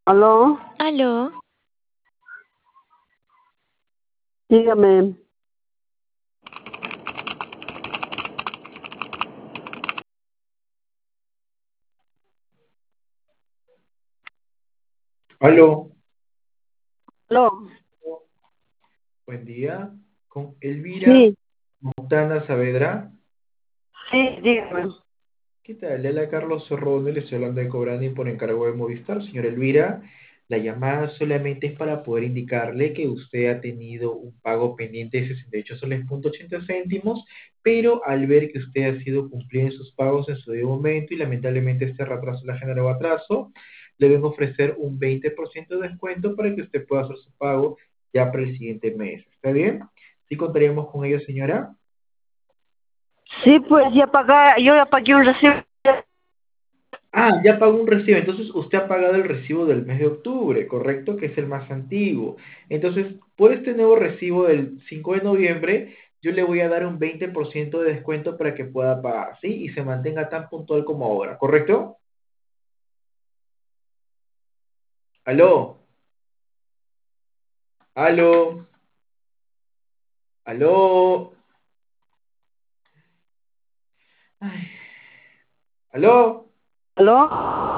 ¿Aló? Aló, Dígame. Aló, ¿Aló? buen día. Con Elvira Sí, Montana Saavedra. sí, dígame. ¿Qué tal? Le habla Carlos Cerrone, le estoy hablando de Cobrani por encargo de Movistar. Señora Elvira, la llamada solamente es para poder indicarle que usted ha tenido un pago pendiente de 68 soles.80 céntimos, pero al ver que usted ha sido cumpliendo sus pagos en su debido momento y lamentablemente este retraso le ha generado atraso, le vengo a ofrecer un 20% de descuento para que usted pueda hacer su pago ya para el siguiente mes. ¿Está bien? ¿Sí contaríamos con ello, señora? Sí, pues yo ya pagué un recibo. Ah, ya pagó un recibo. Entonces usted ha pagado el recibo del mes de octubre, ¿correcto? Que es el más antiguo. Entonces, por este nuevo recibo del 5 de noviembre, yo le voy a dar un 20% de descuento para que pueda pagar, ¿sí? Y se mantenga tan puntual como ahora, ¿correcto? Aló, aló, aló, ay, aló. ¿Aló?